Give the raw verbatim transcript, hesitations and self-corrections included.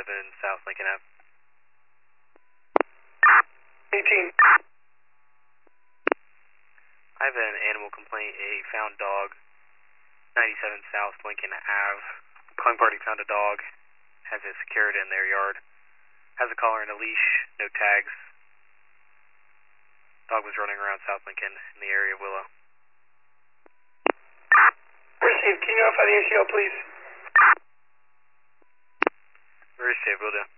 ninety-seven South Lincoln Avenue. eighteen. I have an animal complaint, a found dog, ninety-seven South Lincoln Avenue. Calling party found a dog, has it secured in their yard, has a collar and a leash, no tags. Dog was running around South Lincoln in the area of Willow. Received. Can you notify the A C L, please? Received, will do.